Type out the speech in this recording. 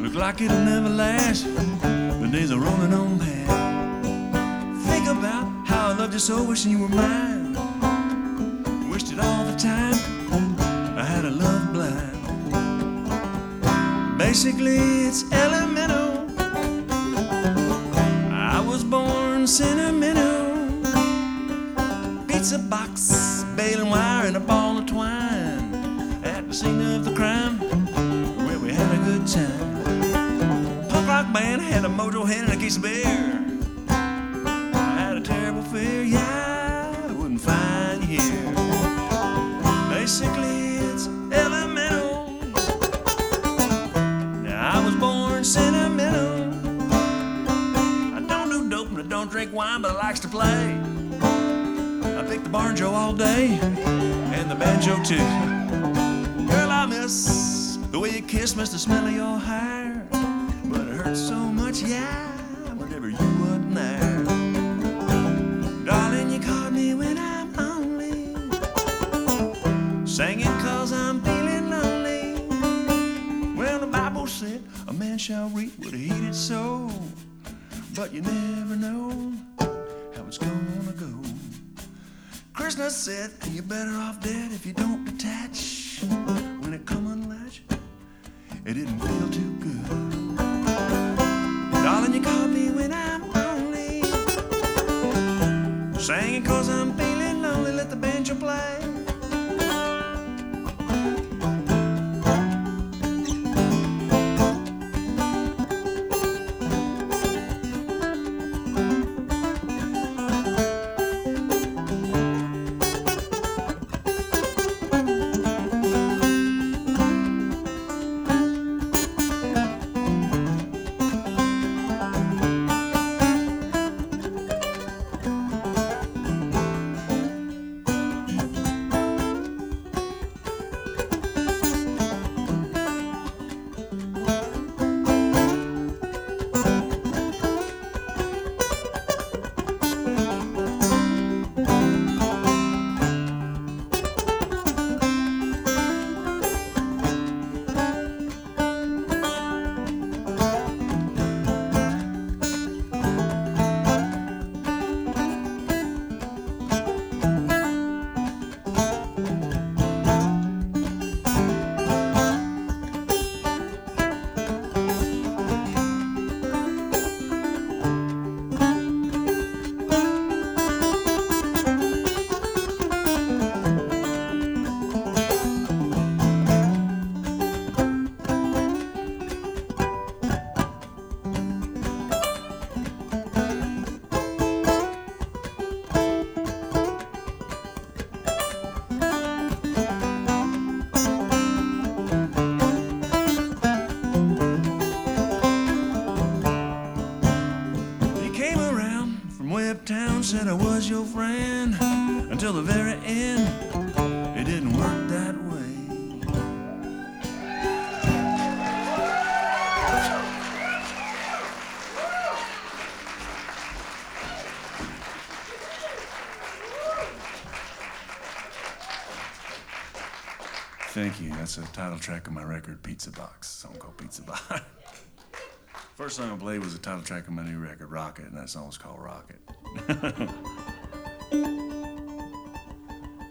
Look like it'll never last. The days are rolling on past. Think about how I loved you so, wishing you were mine. Wished it all the time. I had a love blind. Basically, it's elemental. I was born sentimental. Pizza box, baling wire, and a ball of twine. At the scene of the crime, where we had a good time. Punk rock band had a mojo hand and a case of beer. I had a terrible fear, yeah, I wouldn't find you here. Basically, it's elemental. I was born sentimental. I don't do dope and I don't drink wine, but I likes to play. I pick the banjo all day, and the banjo too. Girl, I miss the way you kiss, miss the smell of your hair. But it hurts so much, yeah, whenever you wasn't there. Darling, you caught me when I'm lonely, singing 'cause I'm feeling lonely. Well, the Bible said a man shall reap what he did sow, but you never know how it's gonna go. Krishna said you're better off dead if you don't detach. When it come unlatched, it didn't feel too good. Darling, you caught me when I'm lonely, singing 'cause I'm feeling lonely. Let the banjo play. Uptown, said I was your friend until the very end. It didn't work that way. Thank you. That's a title track of my record, Pizza Box. A song called Pizza Box. First song I played was the title track of my new record, Rocket, and that song was called Rocket.